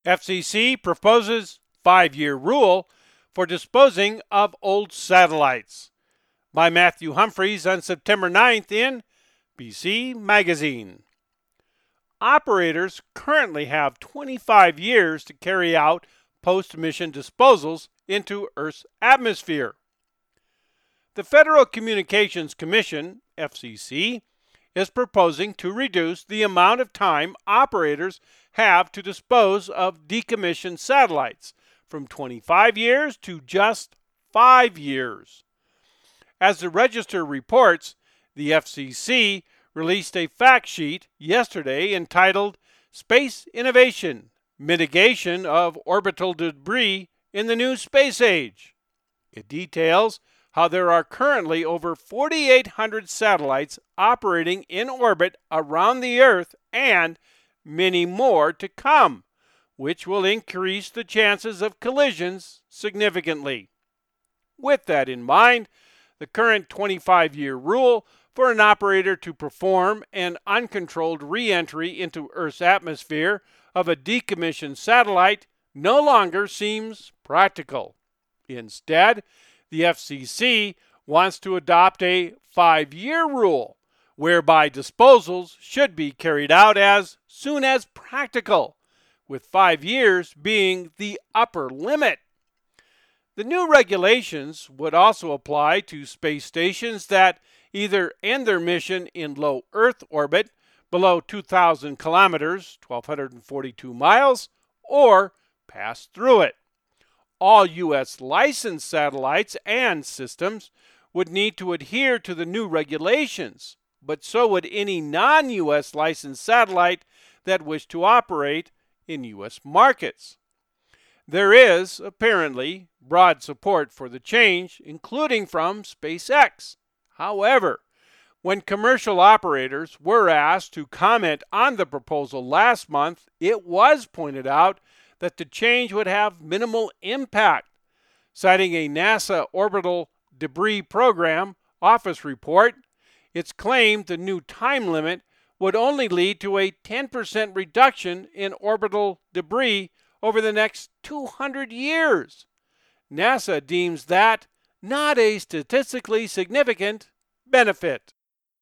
FCC proposes 5-year rule for disposing of old satellites. By Matthew Humphreys on September 9th in BC Magazine. Operators currently have 25 years to carry out post-mission disposals into Earth's atmosphere. The Federal Communications Commission, FCC, is proposing to reduce the amount of time operators have to dispose of decommissioned satellites from 25 years to just 5 years. As the Register reports, the FCC released a fact sheet yesterday entitled Space Innovation, Mitigation of Orbital Debris in the New Space Age. It details how there are currently over 4,800 satellites operating in orbit around the Earth and many more to come, which will increase the chances of collisions significantly. With that in mind, the current 25-year rule for an operator to perform an uncontrolled re-entry into Earth's atmosphere of a decommissioned satellite no longer seems practical. Instead, the FCC wants to adopt a 5-year rule, whereby disposals should be carried out as soon as practical, with 5 years being the upper limit. The new regulations would also apply to space stations that either end their mission in low Earth orbit below 2,000 kilometers, 1,242 miles, or pass through it. All U.S. licensed satellites and systems would need to adhere to the new regulations, but so would any non-U.S. licensed satellite that wished to operate in U.S. markets. There is, apparently, broad support for the change, including from SpaceX. However, when commercial operators were asked to comment on the proposal last month, it was pointed out that the change would have minimal impact. Citing a NASA Orbital Debris Program office report, it's claimed the new time limit would only lead to a 10% reduction in orbital debris over the next 200 years. NASA deems that not a statistically significant benefit.